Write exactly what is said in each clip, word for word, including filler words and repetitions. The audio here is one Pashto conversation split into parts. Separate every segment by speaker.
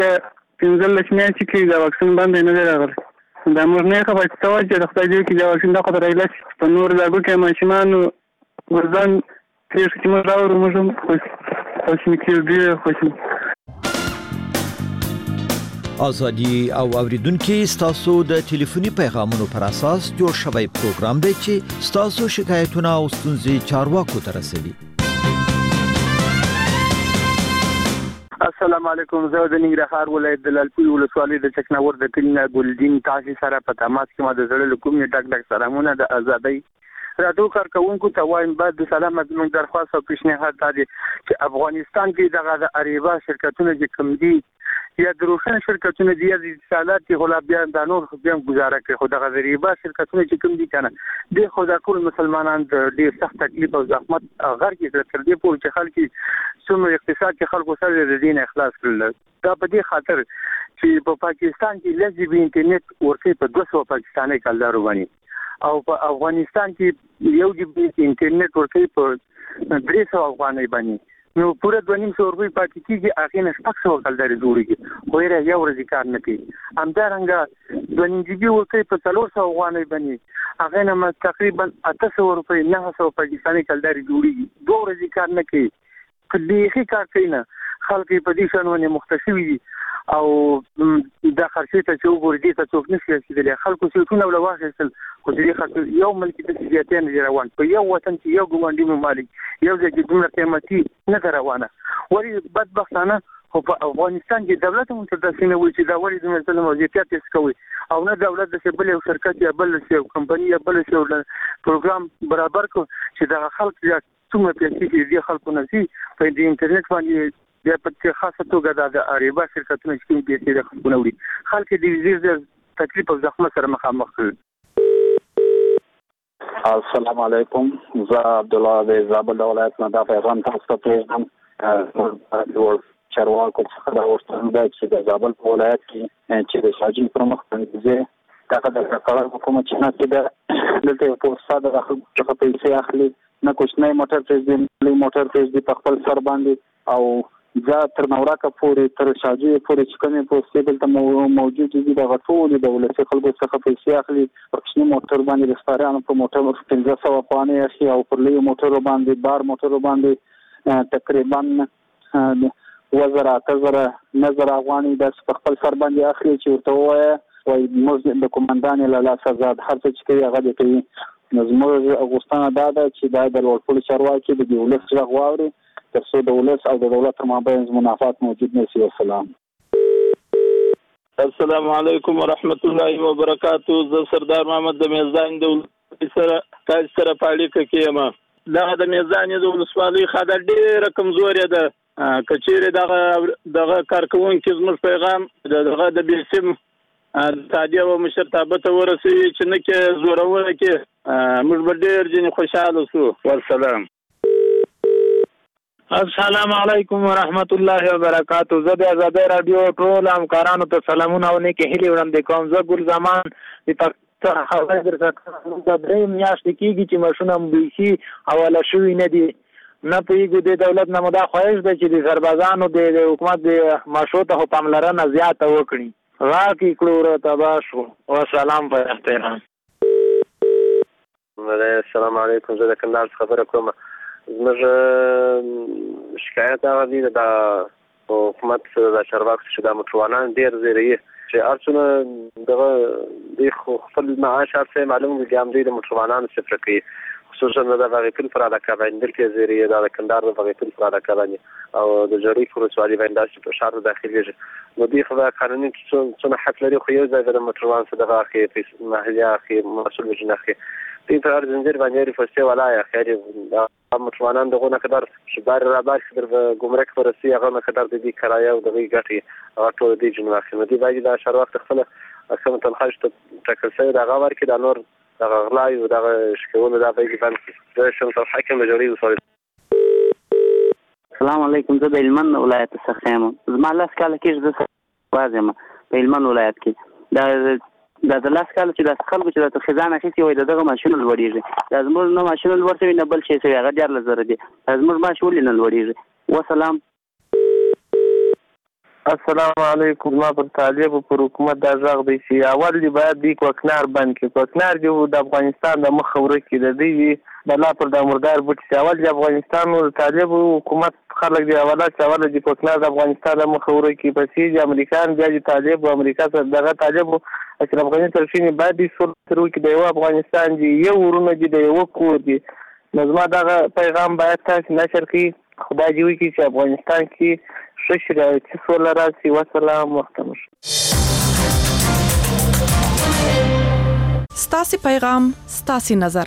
Speaker 1: پنځلس میاشتې کې د واکسین باندې نه دی راغلی. دا موږ نه خبر ته وایي چې د خدای دې کې د واکسین د خطر ایله په نور لاګو کې ماشومان ورځان ترې چې موږ راوړو موږ هم خوشي کېږو خوشي.
Speaker 2: ازادي او اوریدونکو ستاسو د ټلیفوني پیغامونو پر اساس جوړ شوی پروګرام دی چې ستاسو شکایتونه او ستونزې چارواکو ته رسوي.
Speaker 3: السلام علیکم. زه د ننګرهار ولایت د لالپور ولسوالۍ د چکناور د کلینه ګلدین تاسو سره په تماس کې ما د زړه کوم ډک ډک سلامونه د ازادۍ راډیو کارکونکو ته وایم. بعد د سلام زموږ درخواست او پیشنهاد دی چې افغانستان کې دغه د اریبا شرکتونه چې کوم دي یا د روشن شرکتونه دي د اتصالات کې غلا بیا د نور بیا گزاره کوي. خو دغه د اریبا شرکتونه چې کوم دي کنه د خدا ټول مسلمانان د ډیر سخت تکلیف او زحمت غر کې تر دې پورې چې خلک څومره اقتصاد کې خلکو سره د دین اخلاص کړل. دا په دې خاطر چې په پاکستان کې لږ به انټرنیټ ورته په دوه سوه پاکستاني کلدارو باندې او په افغانستان کې یو جی بي انټرنیټ ورته په درې سوه افغانۍ باندې نو پوره دوه نیم سوه روپۍ پاتې کېږي. هغې نه شپږ سوه کلدارې جوړېږي خو یې یو ورځې کار نه کوي. همدارنګه دوه نیم جي بي ورته په څلور سوه افغانۍ باندې هغې نه تقریبا اته سوه روپۍ نهه سوه پاکستاني کلدارې جوړېږي. دوه ورځې کار نه کوي. که بیخي کار کوي نه خلک په دې شان باندې مخته شوي دي او دا خرڅې ته چې وګوري دې ته څوک نشي رسېدلی. خلکو سیټونه ولا واخیستل خو دې خاطر یو ملک د زیاتې نه روان په یو وطن کې یو ګوندي ممالک یو ځای کې دومره قیمتي نه روانه ولی بدبختانه. خو په افغانستان کې دولت هم تر داسې نه وایي چې دا ولې دومره ظلم او زیاتیات یې کوي او نه دولت د بل یو شرکت یا بل یو کمپنۍ یا بل یو پروګرام برابر کو چې دا خلک یا څومره پیسې دې خلکو نه سي په دې انټرنیټ باندې بیا په خاصه توګه د اریبا شرکتونو چې کوم پیسې د خلکو نه وړي خلک دې ډېر تکلیف او زحمت سره مخامخ کړي.
Speaker 4: السلام علیکم. زه عبدالله د زابل ولایت نه دا پیغام تاسو ته پرېږدم. چارواکو څخه دا غوښتنه ده چې د زابل په ولایت کې چې د شاجین پر مخ باندې دغه د کارګر حکومت چې نه کېده دلته یو پوسټ د خلکو څخه پیسې اخلي نه کوچنی موټر پرېږدي لوی موټر پرېږدي په خپل سر باندې او ځا تر نوراکه پورې تر شاجي پورې چې کومې پوسټې دلته موجود دي دغه ټولې د ولسي خلکو څخه پیسې اخلي. په کوچني موټر باندې د سپاریانو په موټر پنځه سوه افغانۍ اخلي او پر لویو موټرو باندې بار موټرو باندې تقریبا اووه زره اته زره نه زره افغانۍ داسې په خپل سر باندې اخلي چې ورته ووایه وایي موږ د قومندانې له لاسه آزاد هر څه چې کوي هغه دې کوي. نو زموږ غوښتنه دا ده چې دا د لوړپوړي چارواکي د ولس غږ واوري تر څو د ولس او د دولت تر مابین منافات موجود نه شي. والسلام.
Speaker 5: السلام علیکم ورحمت الله وبرکاتو. زه سردار محمد د میزان د سره تاسو سره په اړیکه کې یم. دا د میزان د ولسوالۍ خاطر ډېره کمزورې ده. کچېرې دغه دغه کارکوونکي زموږ پیغام دغه د بیسیم تادیه و مشرتابه ته ورسوي چې نه کې زورونه کې موږ به ډېر ځینې خوشحاله شو. والسلام.
Speaker 6: السلام علیکم ورحمت الله وبرکاتو. زه د آزادۍ راډیو ټول همکارانو ته سلامونه او نیکې هیلې وړاندې کوم. زه ګل زمان د پاکستان خبرې درته کوم. د درې میاشتې کېږي چې ماشونه بیخي حواله شوي نه دي. نه پوهېږو د دولت نه مو دا خواهش ده چې د سربازانو د حکومت د ماشو ته خو پاملرنه زیاته وکړي. غاښ یې کړو ورته تباه شو. وسلام په احترام.
Speaker 7: السلام علیکم. زه د کندهار څخه خبره کوم. زموږ شکایت هغه دی د حکومت د چارواکو چې دا موټروانان ډېر زیروي چې هر څونه دغه دوی خپل معاش هر څه معلوم وي هم دوی د موټروانانو صفر کوي خصوصا د بغیپل پر علاقه باندې دلته زیروي دا د کندهار د بغیپل پر علاقه باندې او د جری ولسوالۍ باندې داسې په شهر داخلي نو دوی خو قانوني څونه حق لري خو یو ځای د موټروان څخه دغه اخی محلي اخی مسؤل وجنه اخی دې پر زنجیر باندې فسته ولا خیر موټروانان دغه نه قدر شبار را باش در ګمرک پرسي هغه نه قدر د دې کرایه او د دې ګټي او ټول دې جنو اخی نو دې باندې دا شهر وخت خپل کوم تنخواهش ته ټاکل شوی دا غوړ کې د نور دغه غلای او دغه شکونه دا به باندې د شمس الحاکم جوړي وصول.
Speaker 8: السلام علیکم. زه د هلمند ولایت څخه یم. زما لاس کاله کې زه واځم په هلمند ولایت کې دا دا د لاس کاله چې د خلکو چې د خزانه اخیستي وي دغه ماشین لوړیږي. دا زموږ نه ماشین لوړ نه بل شي سوي هغه ډېر لزر دي. زموږ ماشین نه لوړیږي. وسلام.
Speaker 6: السلام علیکم. ما پر طالب پر حکومت دا ځاغ دی چې اول دی باید دی کوکنار بند کې کوکنار دی د افغانستان د مخ ورکې د دی بلا پر د مردار بوت چې اول دی افغانستان او طالب حکومت خلک دی اوله چې اول دی کوکنار د افغانستان د مخ ورکې پسې د امریکان بیا د طالب او امریکا سره دغه طالب چې افغانستان طرفین باید دی سر تر کې د یو افغانستان دی یو ورونه دی د یو کور دی نظم دغه پیغام باید تاسو نشر کړئ. خدای دې وکړي چې افغانستان کې ښه شرایط سوله راشي. وسلام. وخت مو
Speaker 9: ستاسو پیغام ستاسو نظر.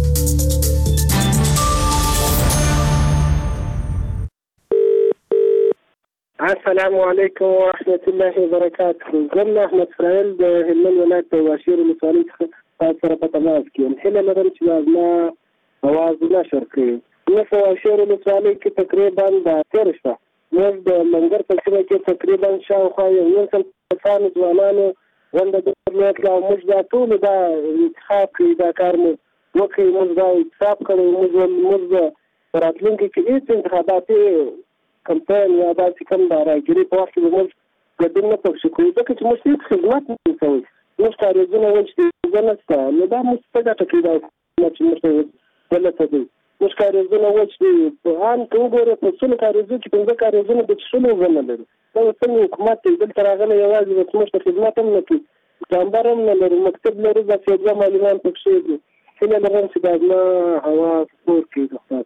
Speaker 10: السلام علیکم ورحمۃ اللہ وبرکاتہ. زه احمد اسماعیل د هلمند ولایت د واشیر ولسوالۍ څخه سره په تماس کې یم. هیله لرم چې زما اواز نشر کړئ. نو په واشیر ولسوالۍ کې تقریبا د تیر شپه موږ د منګر په سیمه کې تقریبا شاوخوا یو نیم سل کسانو ځوانانو غونډه درلوده او موږ دا ټول دا انتخاب کړی دا کار مو وکړی. موږ دا انتخاب کړی. موږ موږ په راتلونکي کې هېڅ انتخاباتي کمپاین یا داسې کوم د راګیري په وخت کې موږ ګډون نه پکښې کوو ځکه چې موږ هېڅ خدمت نه کوو. موږ کاریزونه ول چې زه نشته نو دا موږ څه ګټه کوي دا چې موږ ته غلطه دی. موږ کاریزونه وچ دي په عام که وګورې په څلو کاریزو کې پنځه کاریزونه د څښلو اوبه نه لري. دا څنګه حکومت دی دلته راغلی یوازې د موږ ته خدمت هم نه کوي جامبر هم نه لري مکتب لري داسې دوه معلمان پکښې دي. هیله لرم چې دا زما هوا سپور کړي.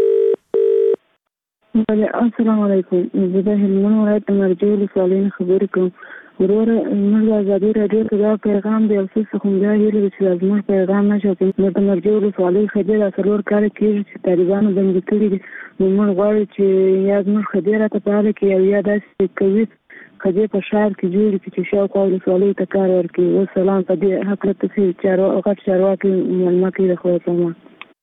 Speaker 11: السلام علیکم. زه د هلمند ولایت د مرجع ولسوالۍ نه خبرې کوم. وروره موږ د ازادي راډیو کې دا پیغام دی او څه خو بیا هیله چې زموږ پیغام نشو کوي. د مرجع ولسوالۍ خدای دا څلور کال کېږي چې طالبانو بندي کړي دي. نو موږ غواړو چې یا زموږ خدای راته فعاله کړي او یا داسې کوي خدای په ښار کې جوړ کړي چې شاوخوا ولسوالۍ ته کار ورکړي. وسلام. په دې هکله تاسې غټ چارواکي معلومات کوي د خدای په امان.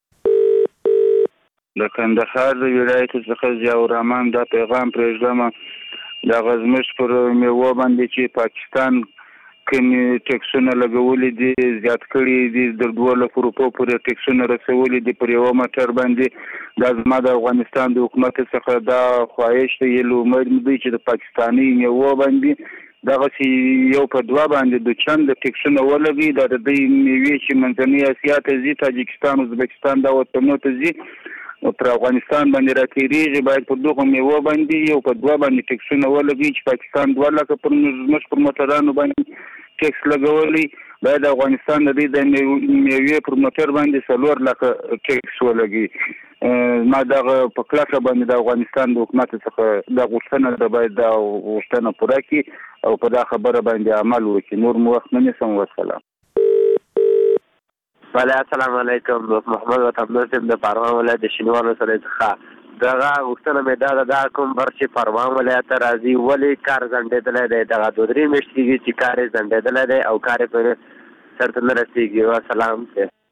Speaker 12: د کندهار د ولایت څخه ضیاء الرحمن دا پیغام پرېږدم. د غزمش پر میوه باندې چې پاکستان کومې ټیکسونه لګولي دي زیات کړي دي د دوه لکو روپو پورې ټیکسونه رسولي دي پر یوه موټر باندې. دا زما د افغانستان د حکومت څخه دا خواهش دی یلو امید مې دی چې د پاکستاني میوه باندې دغسې یو په دوه باندې د چند ټیکسونه ولګي. دا د دوی میوې چې منځنۍ اسیا ته ځي تاجکستان ازبکستان دا وطنو ته ځي او تر افغانستان باندې راتېرېږي باید په دغو میوه باندې یو په دوه باندې ټیکسونه ولګي چې پاکستان دوه لکه پر زموږ پر موټرانو باندې ټیکس لګولی باید افغانستان د دې د میوې پر موټر باندې څلور لکه ټیکس ولګي. ما دغه په کلکه باندې د افغانستان د حکومت څخه دا غوښتنه ده باید دا غوښتنه پوره کړي او په دا خبره باندې عمل وکړي. نور مو وخت نه نیسم. وسلام.
Speaker 13: بله السلام علیکم. محمد وطن نصب د پروان ولایت د شینوار ولسوالۍ څخه دغه غوښتنه مې دا ده دا کوم بر چې پروان ولایت ته راځي ولې کار ځنډېدلی دی. دغه دوه درې میاشتې کېږي چې کار یې ځنډېدلی دی او کار یې پرې سرته نه رسېږي. وسلام.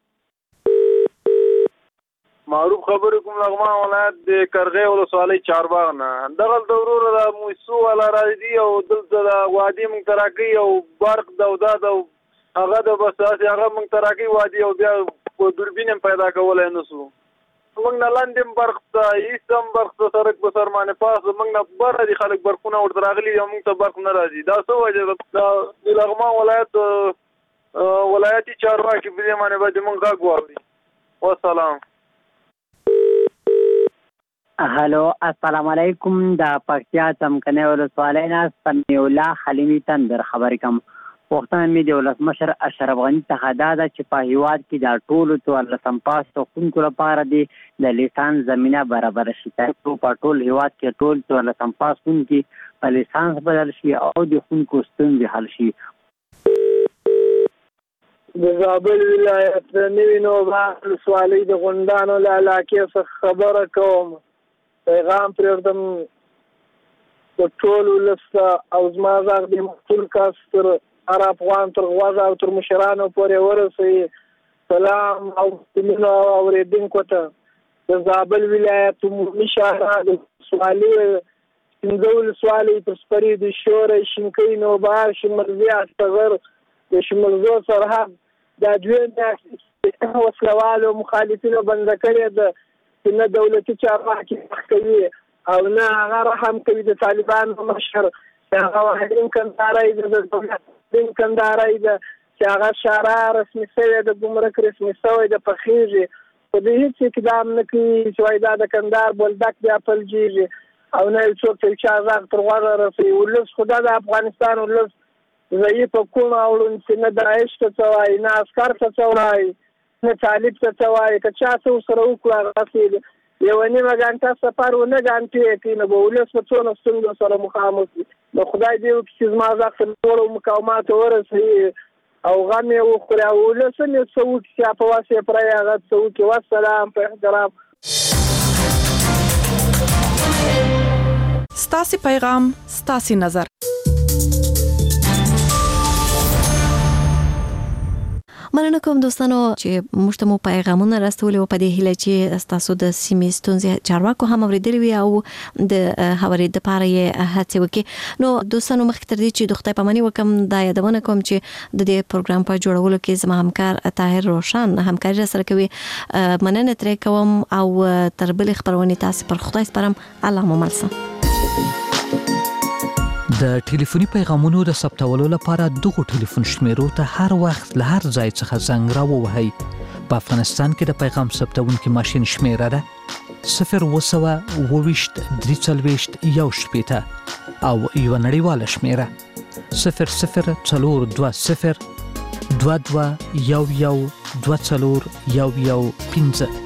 Speaker 14: معروف خبرې کوم لغمان ولایت د کرغې ولسوالۍ چارباغ نه. دغلته وروره د موسو والا راځي او دلته د وادي موږ ته راکوي او برق ده او دا ده هغه د بس داسې هغه موږ ته راکوي وادي او بیا په دوربین هم پیدا کولی نه سو. موږ نه لاندې هم برق ته ایست هم برق ته سړک په سر باندې پاس موږ نه بره دي خلک برقونه ورته راغلي دي او موږ ته برق نه راځي. دا څه وجه ده؟ د لغمان ولایت ولایتي چارواکي په دې باندې باید موږ غږ واوري. وسلام.
Speaker 15: هلو السلام علیکم. د پکتیا څمکنۍ ولسوالۍ نه سمیع الله حلیمي تندر خبرې کوم. پوښتنه مې د ولسمشر اشرف غني څخه دا ده چې په هېواد کې د ټولو څوارلسم پاس ښوونکو لپاره د لیسانس زمینه برابره شي تر څو په ټول هېواد کې ټول څوارلسم پاس ښوونکي په لیسانس بدل شي او د ښوونکو ستونزې حل شي.
Speaker 6: د زابل ولایت د نوي نوبهار ولسوالۍ د غونډانو له علاقې څخه خبره کوم. پیغام پرېږدم د ټول ولس او زما غږ د ټول کس تر هر افغان تر غوږه او تر مشرانو پورې ورسوي. سلام او مینه اورېدونکو ته د زابل ولایت عمومي شاهرا د ولسوالۍ پنځه ولسوالۍ پر سپرې د شوره شینکۍ نوبهار شمرزي استغر د شمرزو سرحد دا دویم میاشتې وسلوالو مخالفینو بنده کړې ده چې نه دولتي چارواکي مخ کوي او نه هغه رحم کوي د طالبانو مشر هغه واحدین کندهارۍ ده د دولت کندهارۍ ده چې هغه شارع رسمي شوې د ګمرک رسمي شوی د پخېږي خو د هېڅ اقدام نه کوي چې وایي دا د کندهار بولدک بیا پلجېږي او نه یو څوک ته چا غږ تر غوږه رسوي. ولس خو دا د افغانستان ولس ضعیفه کوڼ او ړوند چې نه داعش ته څه وایي نه عسکر ته څه وایي نه طالب ته څه وایي که چا څه ورسره وکړو هغسې یوه نیمه ګنټه سفر ونه ګنټې کوي نو به ولس په څونه ستونزو سره مخامخ وي. نو خدای دې وکړي چې زما غږ تر لوړو مقاماتو ورسوي او غم یې وخوري او ولس هم یې څه وکړي چې په وس یې پرې هغه څه وکړي. والسلام په احترام.
Speaker 9: ستاسې پیغام ستاسې نظر.
Speaker 16: مننه کوم دوستانو چې موږ ته مو پیغامونه راستولي او په دې هیله چې تاسو د سیمې ستونزې چارواکو هم اوریدلې وي او د هواري د پاره یې هڅه وکړي. نو دوستانو مخکې تر دې چې د خدای پاماني وکم دا یادونه کوم چې د دې پروګرام په جوړولو کې زما همکار طاهر روشن همکاري سره کوي. مننه ترې کوم او تر بلې خبرونه تاسو پر خدای سپارم. الله مو ملسم.
Speaker 17: د ټلیفوني پیغامونو د ثبتولو لپاره دغه ټلیفون شمیرو ته هر وخت له هر ځای څخه زنګ راووهئ. په افغانستان کې د پیغام ثبتونکي ماشین شمیره ده صفر وسوه اوويشت درې څلوېښت یو شپېته او یوه نړیواله شمیره صفر صفر څلور دوه صفر دوه دوه یو یو دوه څلور یو یو پنځه.